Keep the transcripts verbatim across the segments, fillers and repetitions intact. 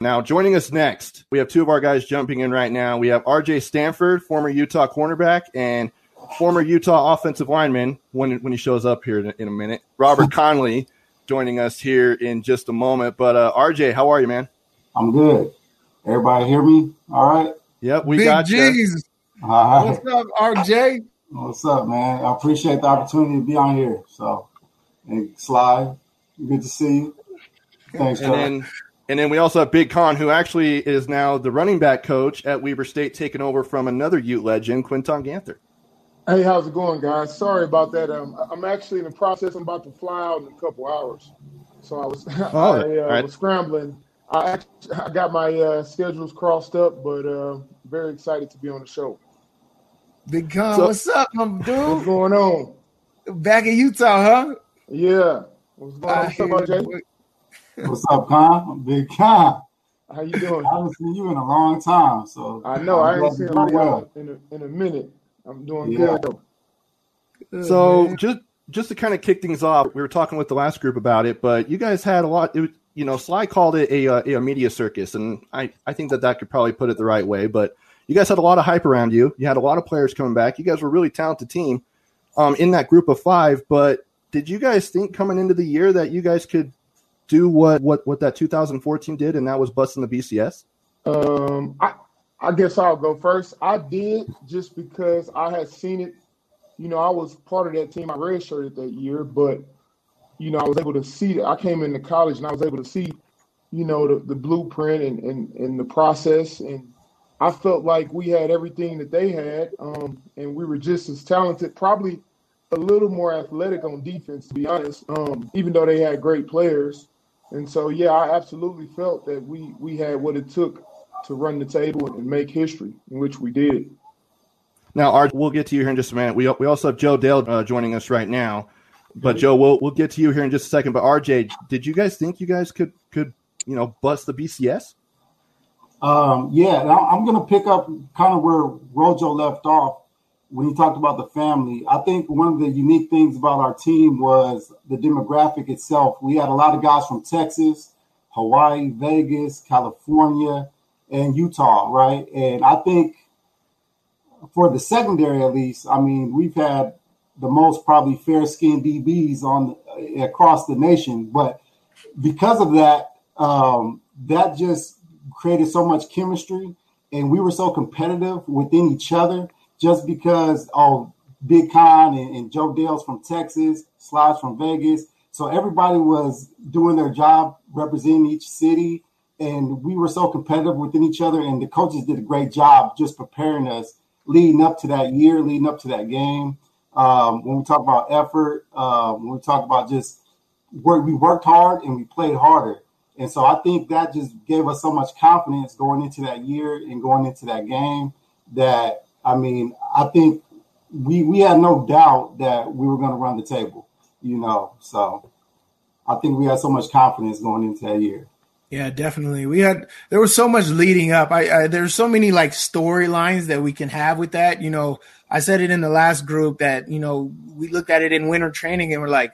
Now, joining us next, we have two of our guys jumping in right now. We have R J Stanford, former Utah cornerback, and former Utah offensive lineman when, when he shows up here in, in a minute. Robert Conley joining us here in just a moment. But uh, R J, how are you, man? I'm good. Everybody hear me? All right? Yep, we Big got G's. you. All right. What's up, R J? What's up, man? I appreciate the opportunity to be on here. So, and Sly, good to see you. Thanks, and then, and then we also have Big Con, who actually is now the running back coach at Weber State, taking over from another Ute legend, Quinton Ganther. Hey, how's it going, guys? Sorry about that. Um, I'm actually in the process. I'm about to fly out in a couple hours, so I was oh, I uh, right. was scrambling. I actually, I got my uh, schedules crossed up, but uh, very excited to be on the show. Big Con, So, what's up, my dude? What's going on? Back in Utah, huh? Yeah. What's going on? What's up, R J? What's up, Con? Big Con. How you doing? I haven't seen you in a long time, so I know. I ain't seen a lot of well. y'all in a, in a minute. I'm doing Yeah. good, though. Good, So man. just just to kind of kick things off, we were talking with the last group about it, but you guys had a lot. It was, you know, Sly called it a, a, a media circus, and I, I think that that could probably put it the right way. But you guys had a lot of hype around you. You had a lot of players coming back. You guys were a really talented team um, in that group of five. But did you guys think coming into the year that you guys could do what what, what that two thousand fourteen did, and that was busting the B C S? Um, I I guess I'll go first. I did just because I had seen it. You know, I was part of that team. I redshirted that year, but you know, I was able to see it. I came into college and I was able to see, you know, the, the blueprint and, and, and the process. And I felt like we had everything that they had. Um, and we were just as talented, probably a little more athletic on defense, to be honest, um, even though they had great players. And so, yeah, I absolutely felt that we, we had what it took to run the table and make history, in which we did. Now, Art, we'll get to you here in just a minute. We we also have Joe Dale uh, joining us right now. But Joe, we'll we'll get to you here in just a second. But R J, did you guys think you guys could could you know bust the B C S? Um, yeah, and I'm going to pick up kind of where Rojo left off when he talked about the family. I think one of the unique things about our team was the demographic itself. We had a lot of guys from Texas, Hawaii, Vegas, California, and Utah, right? And I think for the secondary, at least, I mean, we've had the most probably fair-skinned D Bs on across the nation. But because of that, um, that just created so much chemistry, and we were so competitive within each other just because oh, Big Con and, and Joe Dale's from Texas, Slides from Vegas. So everybody was doing their job representing each city, and we were so competitive within each other, and the coaches did a great job just preparing us leading up to that year, leading up to that game. Um, when we talk about effort, um, when we talk about just work, we worked hard and we played harder. And so I think that just gave us so much confidence going into that year and going into that game that, I mean, I think we we had no doubt that we were going to run the table, you know. So I think we had so much confidence going into that year. Yeah, definitely. We had there was so much leading up. I, I there's so many like storylines that we can have with that. You know, I said it in the last group that, you know, we looked at it in winter training and we're like,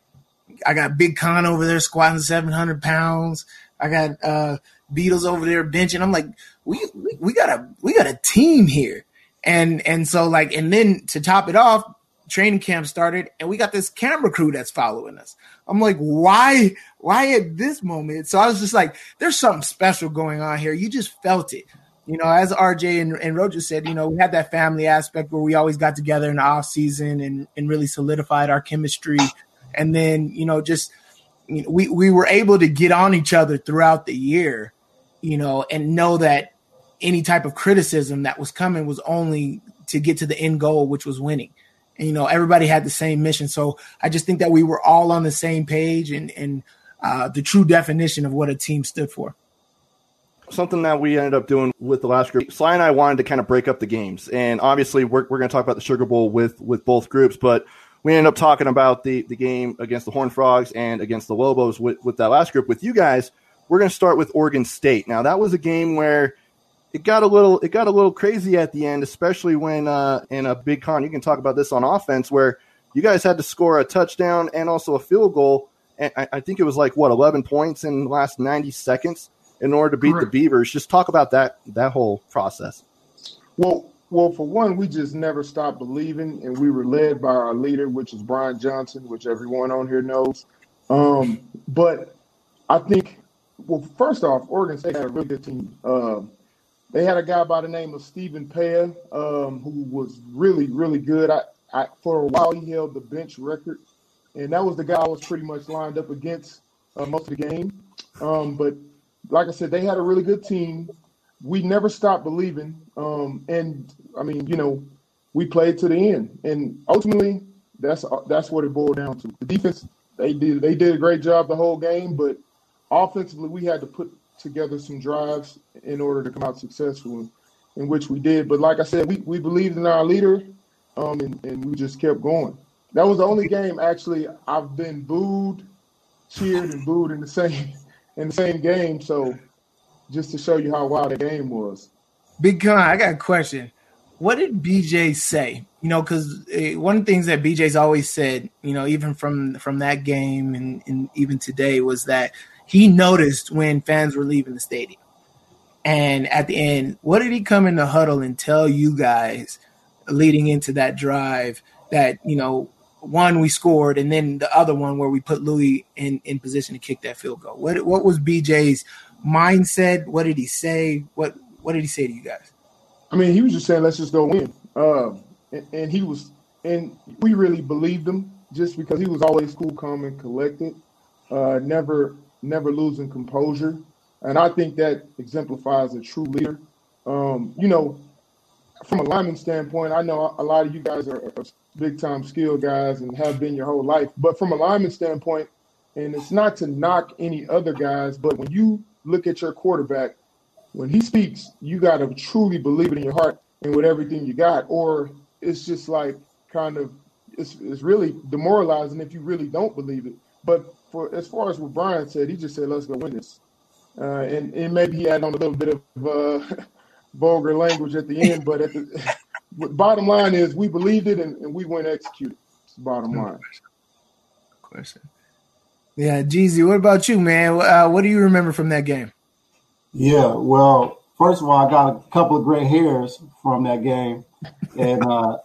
I got Big Con over there squatting seven hundred pounds. I got uh, Beatles over there benching. I'm like, we, we we got a we got a team here, and and so like, and then to top it off, training camp started, and we got this camera crew that's following us. I'm like, why why at this moment? So I was just like, there's something special going on here. You just felt it. You know, as R J and, and Roger said, you know, we had that family aspect where we always got together in the off season and, and really solidified our chemistry. And then, you know, just you know, we, we were able to get on each other throughout the year, you know, and know that any type of criticism that was coming was only to get to the end goal, which was winning. And, you know, everybody had the same mission. So I just think that we were all on the same page and, and uh, the true definition of what a team stood for. Something that we ended up doing with the last group, Sly and I wanted to kind of break up the games. And obviously we're, we're going to talk about the Sugar Bowl with, with both groups, but we ended up talking about the, the game against the Horned Frogs and against the Lobos with, with that last group. With you guys, we're going to start with Oregon State. Now, that was a game where it got a little it got a little crazy at the end, especially when uh, in a Big Con, you can talk about this on offense, where you guys had to score a touchdown and also a field goal. And I, I think it was like, what, eleven points in the last ninety seconds. in order to beat Correct. the Beavers. Just talk about that that whole process. Well, well, for one, we just never stopped believing, and we were led by our leader, which is Brian Johnson, which everyone on here knows. Um, but I think, well, first off, Oregon State had a really good team. Um, they had a guy by the name of Stephen Pea, um, who was really, really good. I, I, for a while, he held the bench record, and that was the guy I was pretty much lined up against uh, most of the game. Um, but like I said, they had a really good team. We never stopped believing. Um, and, I mean, you know, we played to the end. And ultimately, that's that's what it boiled down to. The defense, they did they did a great job the whole game, but offensively, we had to put together some drives in order to come out successful, in, in which we did. But like I said, we, we believed in our leader, um, and, and we just kept going. That was the only game, actually, I've been booed, cheered, and booed in the same in the same game. So just to show you how wild the game was. Big Con, I got a question. What did B J say? You know, because one of the things that B J's always said, you know, even from from that game and, and even today, was that he noticed when fans were leaving the stadium. And at the end, what did he come in the huddle and tell you guys leading into that drive that, you know, one, we scored, and then the other one where we put Louis in, in position to kick that field goal? What what was B J's mindset? What did he say? What what did he say to you guys? I mean, he was just saying, let's just go win. Uh, and, and he was, and we really believed him just because he was always cool, calm, and collected, uh, never, never losing composure. And I think that exemplifies a true leader. Um, you know, from a lineman standpoint, I know a lot of you guys are, are big-time skill guys and have been your whole life. But from a lineman standpoint, and it's not to knock any other guys, but when you look at your quarterback, when he speaks, you got to truly believe it in your heart and with everything you got, or it's just like kind of it's, it's really demoralizing if you really don't believe it. But for as far as what Brian said, he just said, let's go win this. Uh, and, and maybe he had on a little bit of uh, vulgar language at the end, but at the bottom line is we believed it and, and we went execute it. It's the bottom line. Question. Yeah, Jeezy, what about you, man? Uh, what do you remember from that game? Yeah, well, first of all, I got a couple of gray hairs from that game, and uh,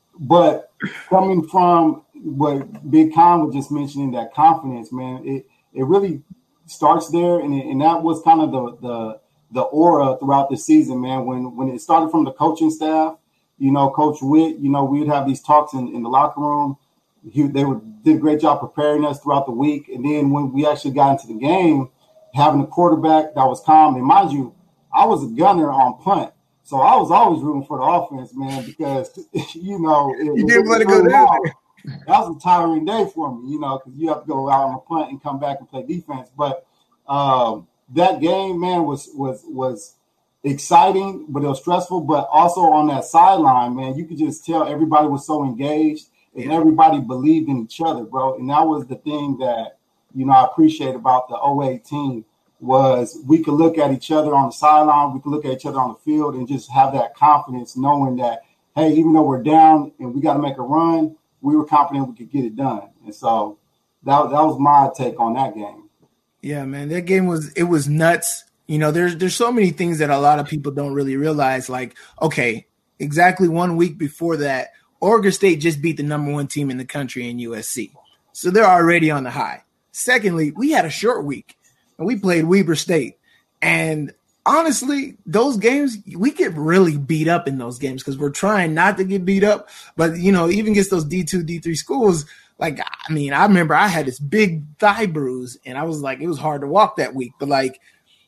but coming from what Big Con was just mentioning, that confidence, man, it it really starts there, and it, and that was kind of the the the aura throughout the season, man. When when it started from the coaching staff, you know, Coach Witt, you know, we'd have these talks in, in the locker room. He, they would, did a great job preparing us throughout the week, and then when we actually got into the game, having a quarterback that was calm. And mind you, I was a gunner on punt. So I was always rooting for the offense, man, because, you know, it, you didn't let it go down. That was a tiring day for me, you know, because you have to go out on a punt and come back and play defense. But um, that game, man, was was was exciting, but it was stressful. But also on that sideline, man, you could just tell everybody was so engaged and everybody believed in each other, bro. And that was the thing that, you know, I appreciate about the oh eight team was we could look at each other on the sideline, we could look at each other on the field and just have that confidence knowing that, hey, even though we're down and we got to make a run, we were confident we could get it done. And so that, that was my take on that game. Yeah, man, that game was, it was nuts. You know, there's, there's so many things that a lot of people don't really realize. Like, okay, exactly one week before that, Oregon State just beat the number one team in the country in U S C. So they're already on the high. Secondly, we had a short week and we played Weber State. And honestly, those games, we get really beat up in those games because we're trying not to get beat up. But, you know, even against those D two, D three schools, like, I mean, I remember I had this big thigh bruise and I was like, it was hard to walk that week. But, like,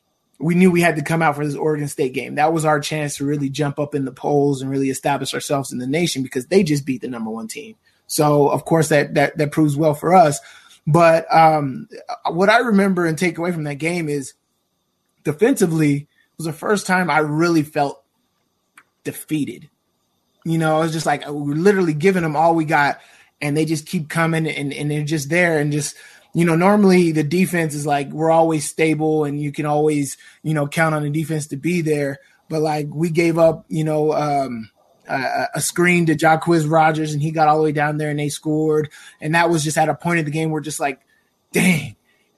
we knew we had to come out for this Oregon State game. That was our chance to really jump up in the polls and really establish ourselves in the nation because they just beat the number one team. So, of course, that that that proves well for us. But um, what I remember and take away from that game is defensively was the first time I really felt defeated. You know, it was just like we're literally giving them all we got, and they just keep coming, and, and they're just there. And just, you know, normally the defense is like we're always stable, and you can always, you know, count on the defense to be there. But, like, we gave up, you know, um, a, a screen to Jacquizz Rodgers, and he got all the way down there, and they scored. And that was just at a point of the game where just like, dang.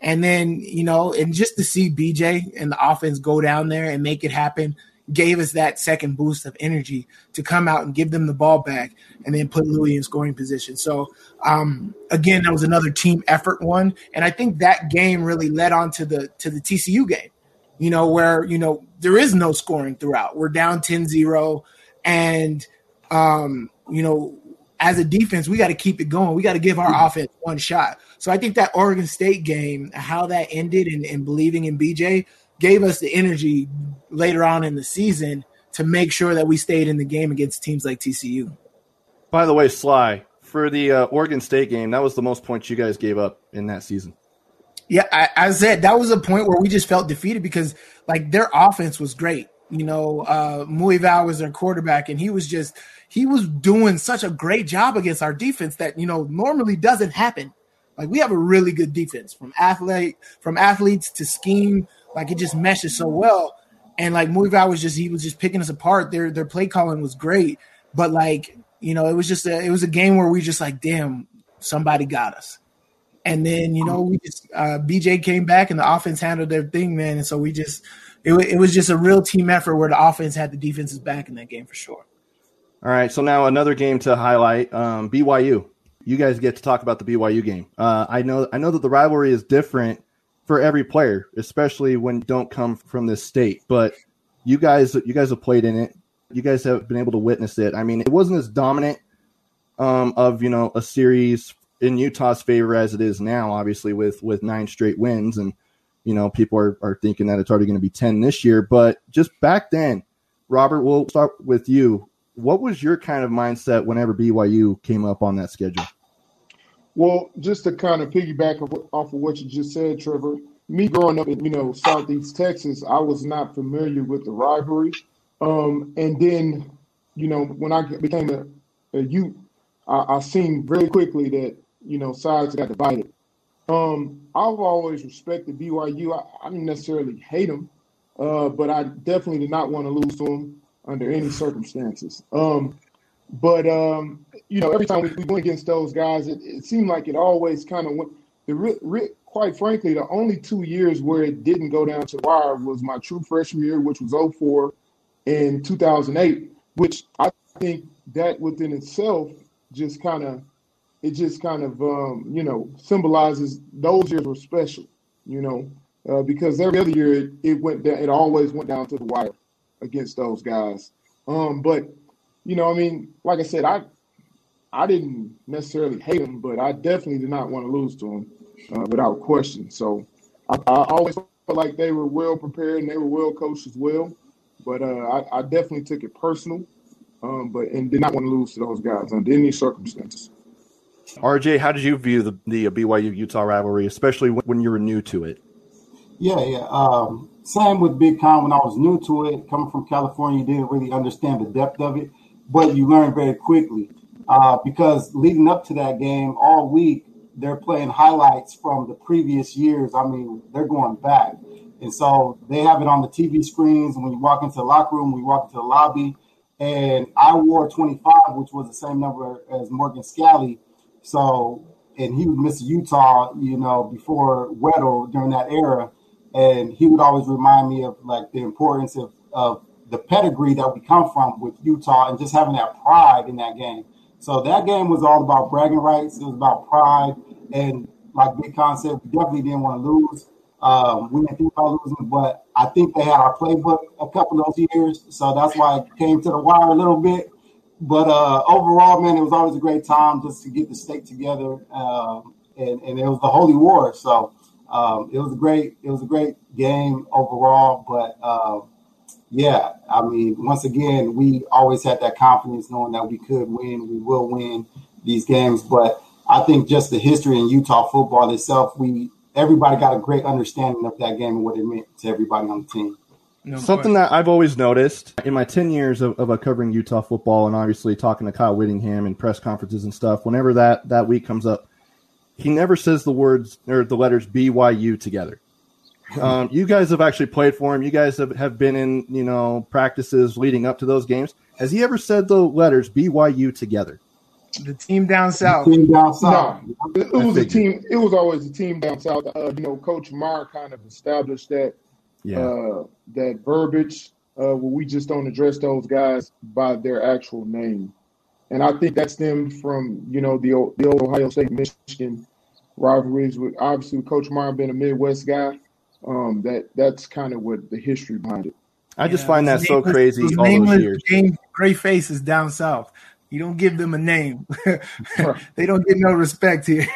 And then, you know, and just to see B J and the offense go down there and make it happen gave us that second boost of energy to come out and give them the ball back and then put Louis in scoring position. So, um, again, that was another team effort one. And I think that game really led on to the to the T C U game, you know, where, you know, there is no scoring throughout. We're down ten zero. And, um, you know, as a defense, we got to keep it going. We got to give our offense one shot. So I think that Oregon State game, how that ended and, and believing in B J gave us the energy later on in the season to make sure that we stayed in the game against teams like T C U. By the way, Sly, for the uh, Oregon State game, that was the most points you guys gave up in that season. Yeah, I, I said that was a point where we just felt defeated because, like, their offense was great. You know, uh, Muival was their quarterback, and he was just – he was doing such a great job against our defense that, you know, normally doesn't happen. Like, we have a really good defense from athlete, from athletes to scheme. Like, it just meshes so well. And, like, Muival was just – he was just picking us apart. Their their play calling was great. But, like, you know, it was just a, it was a game where we just like, damn, somebody got us. And then, you know, we just uh, B J came back and the offense handled their thing, man. And so we just it, – it was just a real team effort where the offense had the defenses back in that game for sure. All right, so now another game to highlight, um, B Y U. You guys get to talk about the B Y U game. Uh, I know I know that the rivalry is different for every player, especially when you don't come from this state. But you guys, you guys have played in it. You guys have been able to witness it. I mean, it wasn't as dominant um, of, you know, a series in Utah's favor as it is now, obviously, with, with nine straight wins. And, you know, people are, are thinking that it's already going to be ten this year. But just back then, Robert, we'll start with you. What was your kind of mindset whenever B Y U came up on that schedule? Well, just to kind of piggyback off of what you just said, Trevor, me growing up in, you know, Southeast Texas, I was not familiar with the rivalry. Um, and then, you know, when I became a, a youth, I, I seen very quickly that, you know, sides got divided. Um, I've always respected B Y U. I, I didn't necessarily hate them, uh, but I definitely did not want to lose to them under any circumstances. Um, but, um, you know, every time we, we went against those guys, it, it seemed like it always kind of went – the re, re, quite frankly, the only two years where it didn't go down to the wire was my true freshman year, which was oh four, in two thousand eight, which I think that within itself just kind of – it just kind of, um, you know, symbolizes those years were special, you know, uh, because every other year it, it went down – it always went down to the wire against those guys. Um, but, you know, I mean, like I said, I I didn't necessarily hate them, but I definitely did not want to lose to them uh, without question. So I, I always felt like they were well prepared and they were well coached as well. But uh, I, I definitely took it personal, um, but and did not want to lose to those guys under any circumstances. R J, how did you view the, the B Y U-Utah rivalry, especially when, when you were new to it? Yeah, yeah. Um, same with Big Con. When I was new to it, coming from California, you didn't really understand the depth of it, but you learn very quickly uh, because leading up to that game all week, they're playing highlights from the previous years. I mean, they're going back. And so they have it on the T V screens. And when you walk into the locker room, we walk into the lobby, and I wore twenty-five, which was the same number as Morgan Scalley. So, and he was Mister Utah, you know, before Weddle during that era. And he would always remind me of like the importance of, of the pedigree that we come from with Utah and just having that pride in that game. So that game was all about bragging rights. It was about pride. And like Big Con said, we definitely didn't want to lose. Um, we didn't think about losing, but I think they had our playbook a couple of those years. So that's why it came to the wire a little bit. But uh, overall, man, it was always a great time just to get the state together. Um, and, and it was the Holy War. So um, it was a great, it was a great game overall. But uh, yeah, I mean, once again, we always had that confidence knowing that we could win, we will win these games. But I think just the history in Utah football itself, we everybody got a great understanding of that game and what it meant to everybody on the team. No Something question. That I've always noticed in my ten years of, of uh, covering Utah football and obviously talking to Kyle Whittingham in press conferences and stuff, whenever that, that week comes up, he never says the words or the letters B Y U together. Um, you guys have actually played for him. You guys have, have been in, you know, practices leading up to those games. Has he ever said the letters B Y U together? The team down south. The team down south. No, it, it was a team. It was always a team down south. Uh, you know, Coach Meyer kind of established that yeah. uh, that verbiage uh, where we just don't address those guys by their actual name, and I think that stemmed from you know the old, the old Ohio State Michigan rivalries. With obviously with Coach Meyer being a Midwest guy, um, that that's kind of what the history behind it. I just yeah, find that so crazy. Those all those years, James, gray faces down south. You don't give them a name. They don't get no respect here.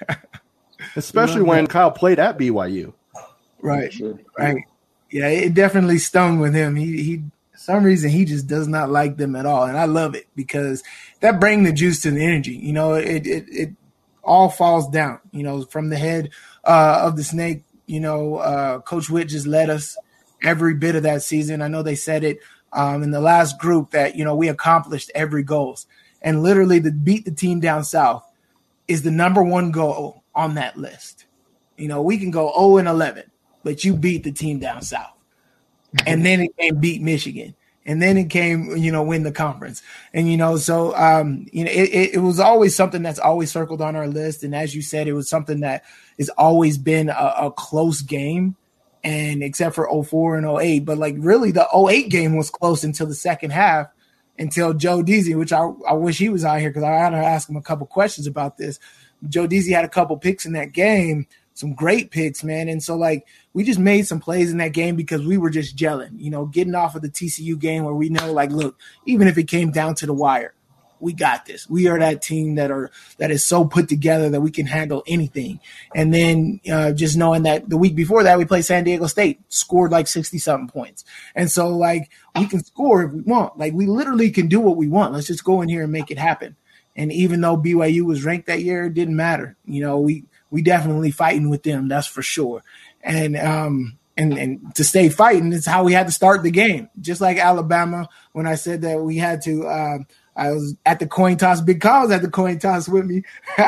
Especially when that. Kyle played at B Y U. Right, sure. right. Yeah, it definitely stung with him. He, he, for some reason, he just does not like them at all, and I love it because that brings the juice to the energy. You know, it it it all falls down. You know, from the head uh, of the snake. You know, uh, Coach Witt just led us every bit of that season. I know they said it. Um, in the last group that, you know, we accomplished every goals, and literally to beat the team down south is the number one goal on that list. You know, we can go oh and eleven, but you beat the team down south, and then it came beat Michigan, and then it came, you know, win the conference. And, you know, so, um, you know, it, it, it was always something that's always circled on our list. And as you said, it was something that has always been a, a close game. And except for oh four and oh eight, but like really the oh eight game was close until the second half, until Joe Deasy, which I, I wish he was out here because I had to ask him a couple questions about this. Joe Deasy had a couple picks in that game, some great picks, man. And so like we just made some plays in that game because we were just gelling, you know, getting off of the T C U game where we know like, look, even if it came down to the wire, we got this. We are that team that are that is so put together that we can handle anything. And then uh, just knowing that the week before that we played San Diego State, scored like sixty-something points. And so, like, we can score if we want. Like, we literally can do what we want. Let's just go in here and make it happen. And even though B Y U was ranked that year, it didn't matter. You know, we we definitely fighting with them, that's for sure. And um and and to stay fighting is how we had to start the game. Just like Alabama, when I said that we had to um, – I was at the coin toss. Big Kyle was at the coin toss with me.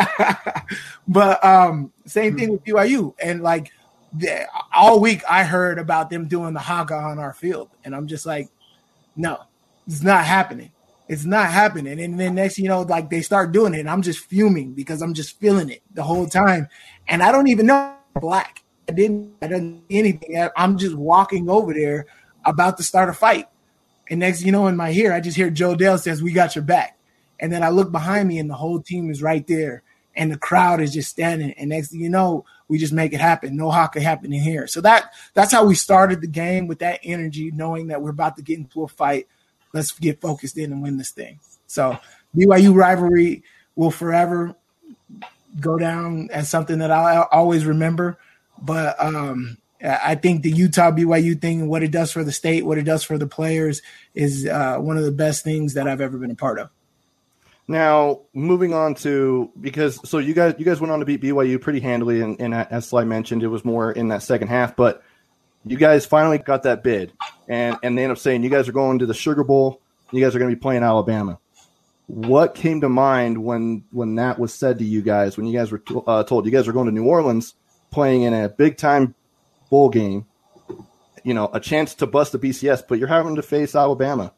But um, same thing with B Y U. And, like, the, all week I heard about them doing the haka on our field. And I'm just like, no, it's not happening. It's not happening. And then next, you know, like they start doing it. And I'm just fuming because I'm just feeling it the whole time. And I don't even know I'm black. I didn't, I didn't do anything. I'm just walking over there about to start a fight. And next, you know, in my ear, I just hear Joe Dale says, "We got your back." And then I look behind me and the whole team is right there. And the crowd is just standing. And next thing you know, we just make it happen. No hockey happening here. So that that's how we started the game, with that energy, knowing that we're about to get into a fight. Let's get focused in and win this thing. So B Y U rivalry will forever go down as something that I'll always remember. But um, I think the Utah B Y U thing, what it does for the state, what it does for the players, is uh, one of the best things that I've ever been a part of. Now, moving on to, because so you guys you guys went on to beat B Y U pretty handily, and, and as Sly mentioned, it was more in that second half. But you guys finally got that bid, and, and they end up saying you guys are going to the Sugar Bowl. You guys are going to be playing Alabama. What came to mind when when that was said to you guys, when you guys were t- uh, told you guys are going to New Orleans, playing in a big-time bowl game, you know, a chance to bust the B C S, but you're having to face Alabama?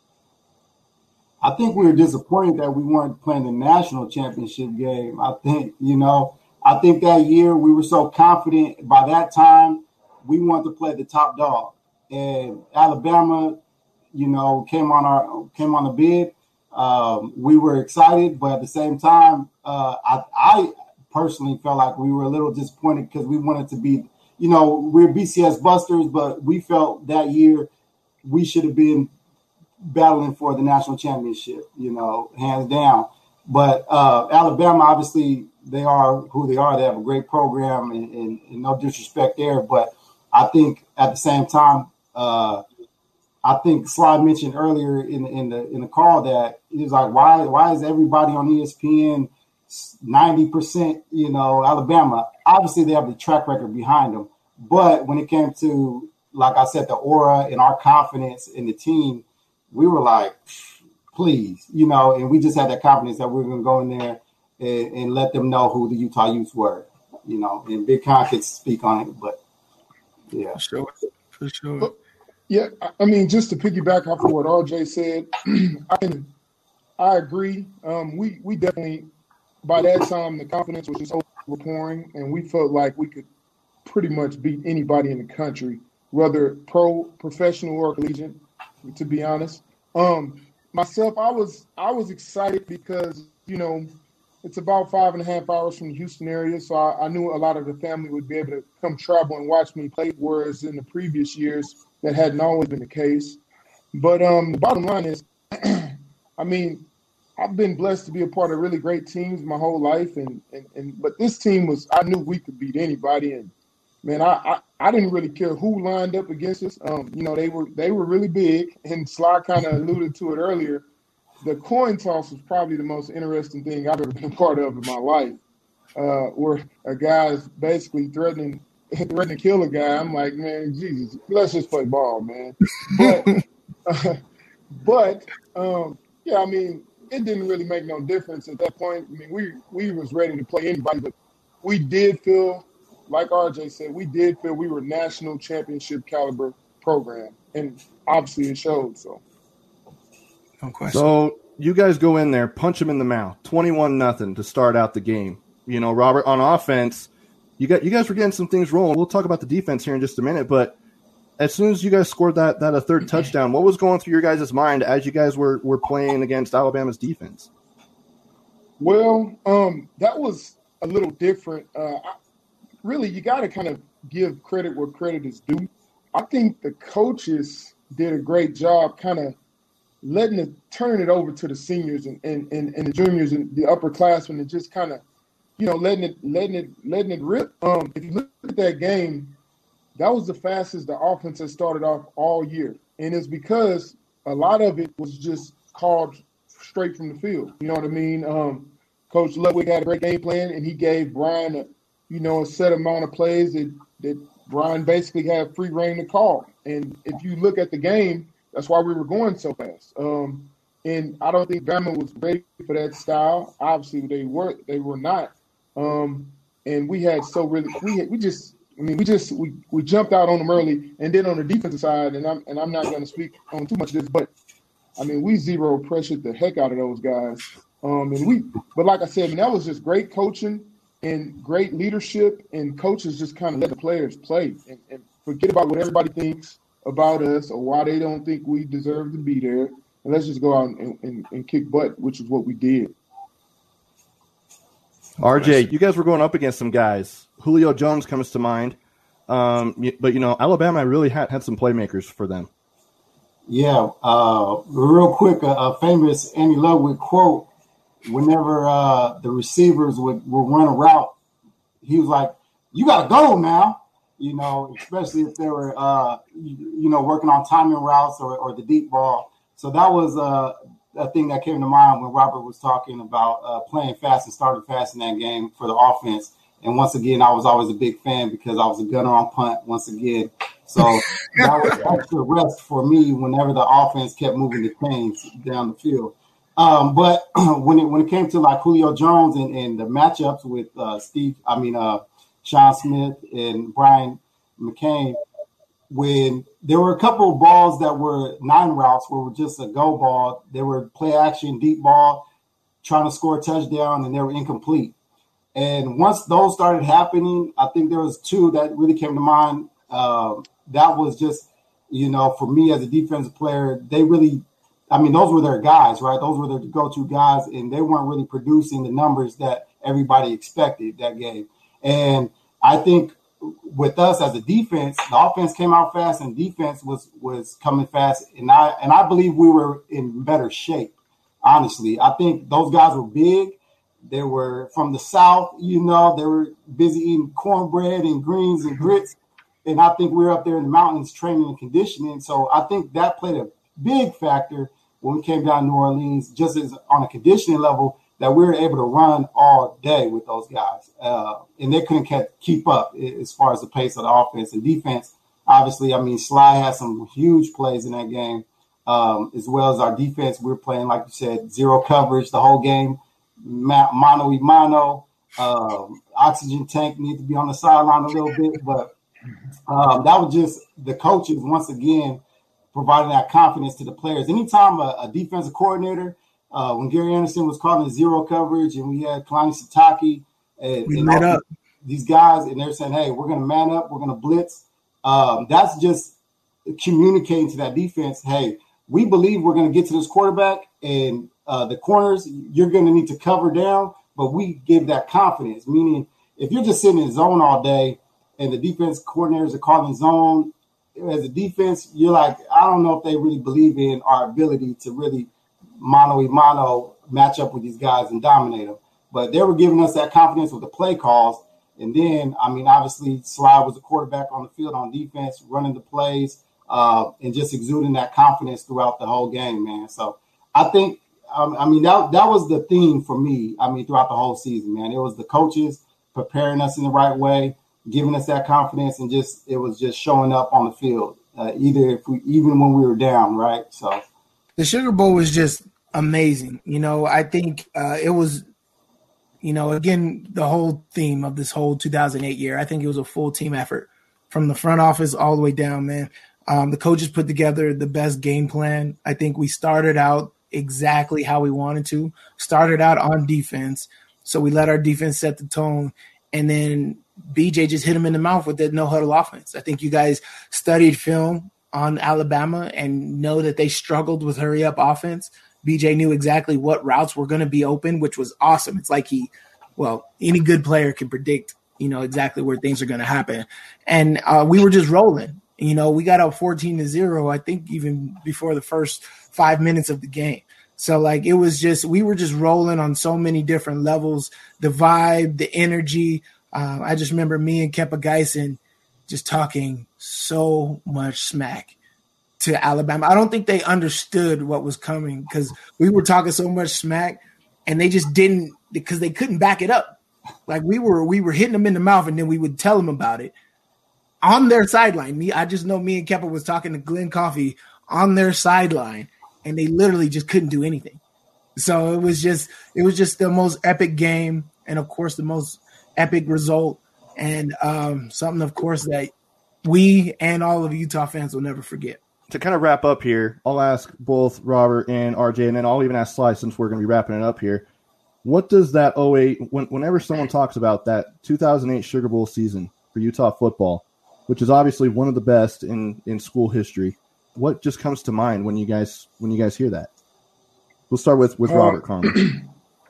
I think we were disappointed that we weren't playing the national championship game. I think, you know, I think that year we were so confident. By that time, we wanted to play the top dog. And Alabama, you know, came on our came on the bid. Um, we were excited, but at the same time, uh, I, I personally felt like we were a little disappointed because we wanted to be, you know, we're B C S busters, but we felt that year we should have been battling for the national championship, you know, hands down. But uh, Alabama, obviously, they are who they are. They have a great program, and, and, and no disrespect there. But I think at the same time, uh, I think Sly mentioned earlier in, in the in the call that he was like, why why is everybody on E S P N ninety percent, you know, Alabama? Obviously, they have the track record behind them. But when it came to, like I said, the aura and our confidence in the team, we were like, please, you know, and we just had that confidence that we were going to go in there and, and let them know who the Utah Utes were, you know, and Big Con could speak on it, but yeah. For sure, for sure. But, yeah, I mean, just to piggyback off of what R J said, I can, I agree. Um, we we definitely by that time the confidence was just overpouring, and we felt like we could pretty much beat anybody in the country, whether pro, professional, or collegiate. To be honest, um, myself, I was I was excited because you know it's about five and a half hours from the Houston area, so I, I knew a lot of the family would be able to come travel and watch me play, whereas in the previous years that hadn't always been the case. But um, the bottom line is, I mean, I've been blessed to be a part of really great teams my whole life, and and, and but this team was I knew we could beat anybody, and man, I, I, I didn't really care who lined up against us. Um, you know, they were they were really big, and Sly kind of alluded to it earlier. The coin toss was probably the most interesting thing I've ever been a part of in my life, uh, where a guy's basically threatening threatening to kill a guy. I'm like, man, Jesus, let's just play ball, man. But, uh, but um, yeah, I mean, it didn't really make no difference at that point. I mean, we we was ready to play anybody, but we did feel, like R J said, we did feel we were national championship caliber program, and obviously it showed. So. No question. So you guys go in there, punch them in the mouth, twenty-one nothing to start out the game. You know, Robert, on offense, you got you guys were getting some things rolling. We'll talk about the defense here in just a minute, but as soon as you guys scored that that a third touchdown, what was going through your guys' mind as you guys were were playing against Alabama's defense? Well, um, that was a little different. Uh, I, really, you got to kind of give credit where credit is due. I think the coaches did a great job kind of letting it turn it over to the seniors and, and, and, and the juniors and the upperclassmen and just kind of, you know, letting it letting it letting it rip. Um, if you look at that game, that was the fastest the offense has started off all year, and it's because a lot of it was just called straight from the field. You know what I mean? Um, Coach Ludwig had a great game plan, and he gave Brian a, you know, a set amount of plays that that Brian basically had free reign to call. And if you look at the game, that's why we were going so fast. Um, and I don't think Bama was ready for that style. Obviously, they were. They were not. Um, and we had so really we had, we just I mean we just we, we jumped out on them early, and then on the defensive side, and I'm and I'm not going to speak on too much of this, but I mean we zero pressured the heck out of those guys. Um, and we, but like I said, I mean, that was just great coaching and great leadership, and coaches just kind of let the players play and, and forget about what everybody thinks about us or why they don't think we deserve to be there. And let's just go out and, and, and kick butt, which is what we did. R J, you guys were going up against some guys. Julio Jones comes to mind. Um, but, you know, Alabama really had, had some playmakers for them. Yeah. Uh, real quick, a, a famous Andy Ludwig quote, whenever uh, the receivers would, would run a route, he was like, you got to go now. You know, especially if they were, uh, you, you know, working on timing routes or, or the deep ball. So that was uh, a thing that came to mind when Robert was talking about uh, playing fast and starting fast in that game for the offense. And once again, I was always a big fan because I was a gunner on punt once again. So that was extra rest for me whenever the offense kept moving the chains down the field. Um, but when it when it came to like Julio Jones and, and the matchups with uh, Steve, I mean, uh, Sean Smith and Brian McCain, when there were a couple of balls that were nine routes where were just a go ball, they were play action, deep ball, trying to score a touchdown, and they were incomplete. And once those started happening, I think there was two that really came to mind. Uh, that was just, you know, for me as a defensive player, they really, I mean, those were their guys, right? Those were their go-to guys, and they weren't really producing the numbers that everybody expected that game. And I think with us as a defense, the offense came out fast and defense was was coming fast. And I and I believe we were in better shape, honestly. I think those guys were big. They were from the South, you know, they were busy eating cornbread and greens and grits. And I think we were up there in the mountains training and conditioning. So I think that played a big factor when we came down to New Orleans, just as on a conditioning level, that we were able to run all day with those guys. Uh, and they couldn't keep up as far as the pace of the offense and defense. Obviously, I mean, Sly had some huge plays in that game, um, as well as our defense. We were playing, like you said, zero coverage the whole game, mano y mano. Um, oxygen tank need to be on the sideline a little bit. But um, that was just the coaches, once again, providing that confidence to the players. Anytime a, a defensive coordinator uh, when Gary Anderson was calling zero coverage, and we had Kalani Sitake and, we and met up. these guys, and they're saying, "Hey, we're going to man up, we're going to blitz." Um, that's just communicating to that defense, "Hey, we believe we're going to get to this quarterback, and uh, the corners you're going to need to cover down." But we give that confidence, meaning if you're just sitting in zone all day and the defense coordinators are calling zone, as a defense, you're like, I don't know if they really believe in our ability to really mano-a-mano match up with these guys and dominate them. But they were giving us that confidence with the play calls. And then, I mean, obviously, Sly was a quarterback on the field on defense, running the plays, uh, and just exuding that confidence throughout the whole game, man. So I think, um, I mean, that, that was the theme for me, I mean, throughout the whole season, man. It was the coaches preparing us in the right way, giving us that confidence, and just it was just showing up on the field, uh, either if we, even when we were down, right? So the Sugar Bowl was just amazing. You know, I think uh, it was, you know, again, the whole theme of this whole two thousand eight year, I think it was a full team effort from the front office all the way down, man. Um, the coaches put together the best game plan. I think we started out exactly how we wanted to, started out on defense. So we let our defense set the tone, and then B J just hit him in the mouth with that no-huddle offense. I think you guys studied film on Alabama and know that they struggled with hurry-up offense. B J knew exactly what routes were going to be open, which was awesome. It's like he – well, any good player can predict, you know, exactly where things are going to happen. And uh, we were just rolling. You know, we got up fourteen to zero, I think, even before the first five minutes of the game. So, like, it was just – we were just rolling on so many different levels, the vibe, the energy. Uh, I just remember me and Kempa Geisen just talking so much smack to Alabama. I don't think they understood what was coming because we were talking so much smack, and they just didn't because they couldn't back it up. Like, we were we were hitting them in the mouth, and then we would tell them about it on their sideline. Me, I just know me and Kempa was talking to Glenn Coffey on their sideline, and they literally just couldn't do anything. So it was just it was just the most epic game, and of course the most epic result, and um, something, of course, that we and all of Utah fans will never forget. To kind of wrap up here, I'll ask both Robert and R J, and then I'll even ask Sly since we're going to be wrapping it up here. What does that oh eight, when, whenever someone talks about that two thousand eight Sugar Bowl season for Utah football, which is obviously one of the best in, in school history, what just comes to mind when you guys when you guys hear that? We'll start with, with Robert uh, Conlon.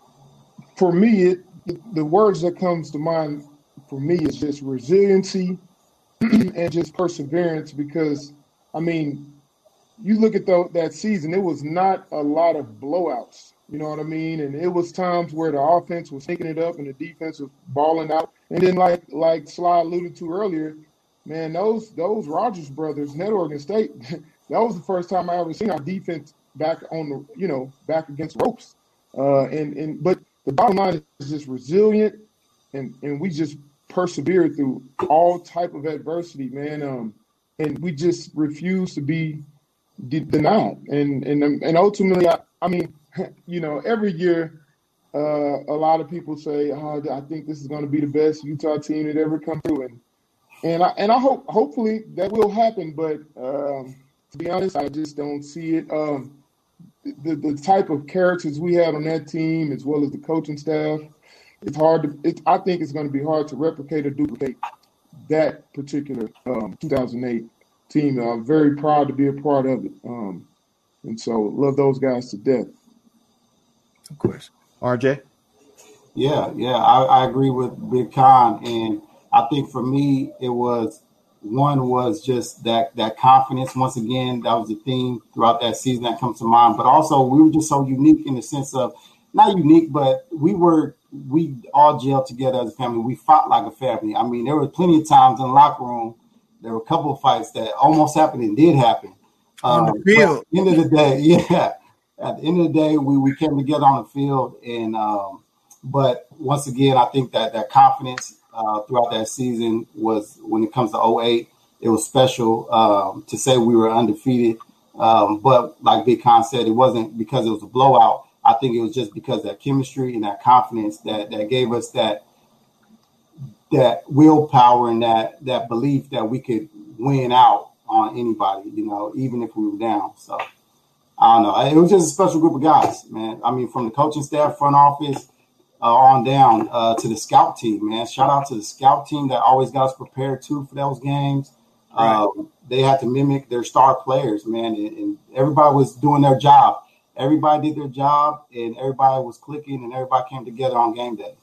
For me, it The, the words that comes to mind for me is just resiliency and just perseverance because, I mean, you look at the, that season, it was not a lot of blowouts, you know what I mean? And it was times where the offense was taking it up and the defense was balling out. And then like like Sly alluded to earlier, man, those those Rogers brothers, at Oregon State, that was the first time I ever seen our defense back on the, you know, back against ropes. Uh, and, and but the bottom line is just resilient, and, and we just persevered through all type of adversity, man. Um, and we just refuse to be de- denied. And and and ultimately, I, I mean, you know, every year, uh, a lot of people say, "Oh, I think this is going to be the best Utah team that ever come through," and and I and I hope hopefully that will happen. But um, to be honest, I just don't see it. Um, The, the type of characters we had on that team, as well as the coaching staff, it's hard to. It, I think it's going to be hard to replicate or duplicate that particular um, two thousand eight team. I'm very proud to be a part of it, um, and so love those guys to death. Of course, R J. Yeah, yeah, I, I agree with Big Con, and I think for me it was. One was just that that confidence. Once again, that was the theme throughout that season that comes to mind. But also, we were just so unique in the sense of not unique, but we were we all gelled together as a family. We fought like a family. I mean, there were plenty of times in the locker room. There were a couple of fights that almost happened and did happen. On um, the field. At the end of the day, yeah. At the end of the day, we we came together on the field, and um, but once again, I think that that confidence. Uh, throughout that season was when it comes to oh eight, it was special um, to say we were undefeated. Um, but like Big Con said, it wasn't because it was a blowout. I think it was just because of that chemistry and that confidence that, that gave us that that willpower and that that belief that we could win out on anybody, you know, even if we were down. So I don't know. It was just a special group of guys, man. I mean, from the coaching staff, front office, uh, on down uh, to the scout team, man. Shout out to the scout team that always got us prepared, too, for those games. Right. Um, they had to mimic their star players, man, and, and everybody was doing their job. Everybody did their job, and everybody was clicking, and everybody came together on game day.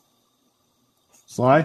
Sly?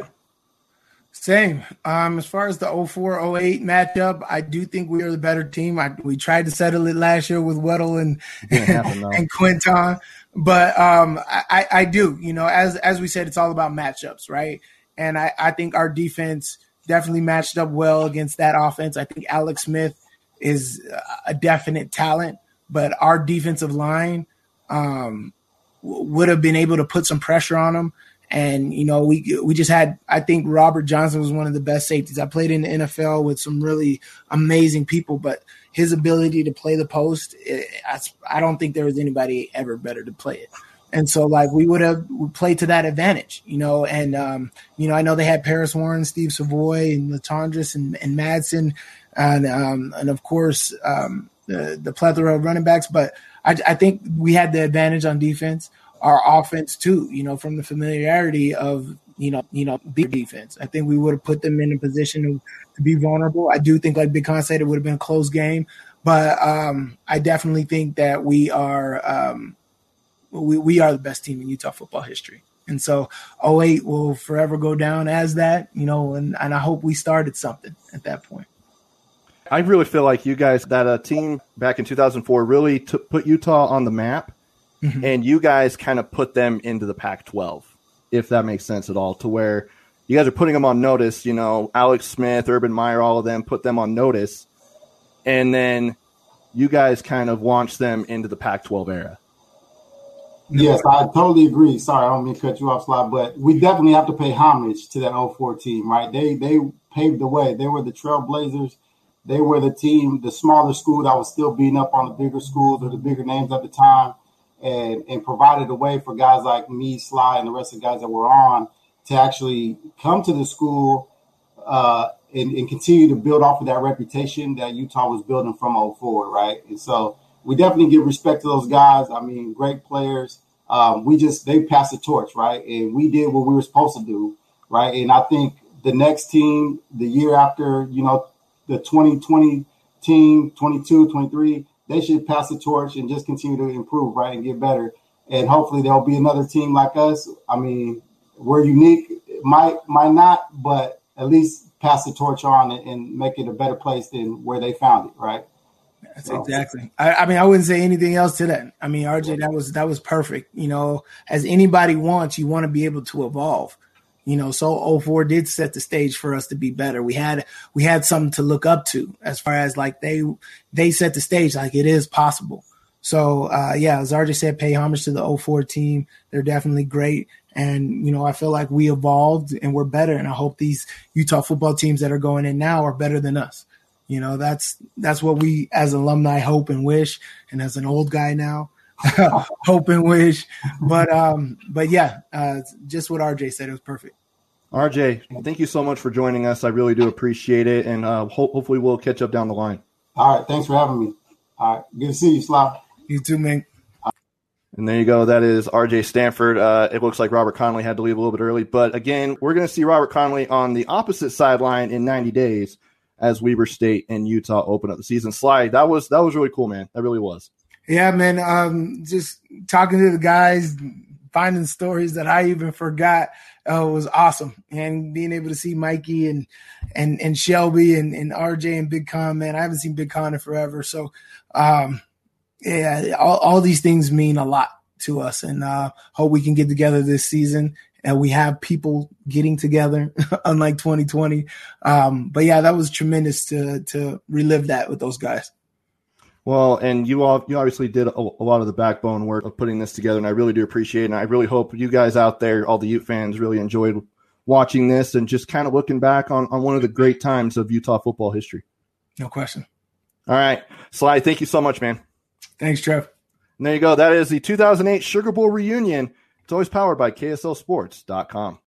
Same. Um, as far as the oh four oh eight matchup, I do think we are the better team. I, we tried to settle it last year with Weddle and happen, and Quinton, but um, I, I do. You know, as as we said, it's all about matchups, right? And I, I think our defense definitely matched up well against that offense. I think Alex Smith is a definite talent, but our defensive line um, w- would have been able to put some pressure on him. And, you know, we we just had, I think Robert Johnson was one of the best safeties. I played in the N F L with some really amazing people, but his ability to play the post, it, I, I don't think there was anybody ever better to play it. And so, like, we would have played to that advantage, you know. And, um, you know, I know they had Paris Warren, Steve Savoy, and Latondres and, and Madsen, and, um, and of course, um, the, the plethora of running backs. But I, I think we had the advantage on defense. Our offense too, you know, from the familiarity of, you know, you know, big defense. I think we would have put them in a position to, to be vulnerable. I do think, like Big Con said, it would have been a close game, but um, I definitely think that we are um, we we are the best team in Utah football history. And so oh eight will forever go down as that, you know, and, and I hope we started something at that point. I really feel like you guys, that uh, team back in two thousand four really t- put Utah on the map. Mm-hmm. And you guys kind of put them into the Pac twelve, if that makes sense at all, to where you guys are putting them on notice. You know, Alex Smith, Urban Meyer, all of them, put them on notice. And then you guys kind of launched them into the Pac twelve era. Yes, I totally agree. Sorry, I don't mean to cut you off, Sly, but we definitely have to pay homage to that oh four team, right? They they paved the way. They were the trailblazers. They were the team, the smaller school that was still beating up on the bigger schools or the bigger names at the time. And, and provided a way for guys like me, Sly, and the rest of the guys that were on to actually come to the school uh, and, and continue to build off of that reputation that Utah was building from oh four, right? And so we definitely give respect to those guys. I mean, great players. Um, we just, they passed the torch, right? And we did what we were supposed to do, right? And I think the next team, the year after, you know, the twenty twenty team, twenty-two, twenty-three, they should pass the torch and just continue to improve, right, and get better. And hopefully there'll be another team like us. I mean, we're unique. Might might not, but at least pass the torch on and, and make it a better place than where they found it, right? That's so. Exactly. I, I mean, I wouldn't say anything else to that. I mean, R J, that was that was perfect. You know, as anybody wants, you want to be able to evolve. You know, so oh four did set the stage for us to be better. We had we had something to look up to as far as like they they set the stage, like it is possible. So uh, yeah, as R J said, pay homage to the oh four team. They're definitely great, and you know I feel like we evolved and we're better. And I hope these Utah football teams that are going in now are better than us. You know, that's that's what we as alumni hope and wish, and as an old guy now. Hope and wish, but um, but yeah, uh, just what R J said, it was perfect. R J, thank you so much for joining us. I really do appreciate it, and uh, ho- hopefully we'll catch up down the line. All right, thanks for having me. All right, good to see you, Sly. You too, man. And there you go. That is R J Stanford. Uh, it looks like Robert Connolly had to leave a little bit early, but again, we're going to see Robert Connolly on the opposite sideline in ninety days as Weber State and Utah open up the season. Sly, that was that was really cool, man. That really was. Yeah, man. Um, just talking to the guys, finding stories that I even forgot uh, was awesome. And being able to see Mikey and and and Shelby and, and R J and Big Con, man, I haven't seen Big Con in forever. So, um, yeah, all, all these things mean a lot to us. And uh, hope we can get together this season. And we have people getting together, unlike twenty twenty. Um, but, yeah, that was tremendous to to relive that with those guys. Well, and you all, you obviously did a, a lot of the backbone work of putting this together, and I really do appreciate it. And I really hope you guys out there, all the Ute fans, really enjoyed watching this and just kind of looking back on, on one of the great times of Utah football history. No question. All right. Sly, thank you so much, man. Thanks, Trev. And there you go. That is the two thousand eight Sugar Bowl reunion. It's always powered by K S L Sports dot com.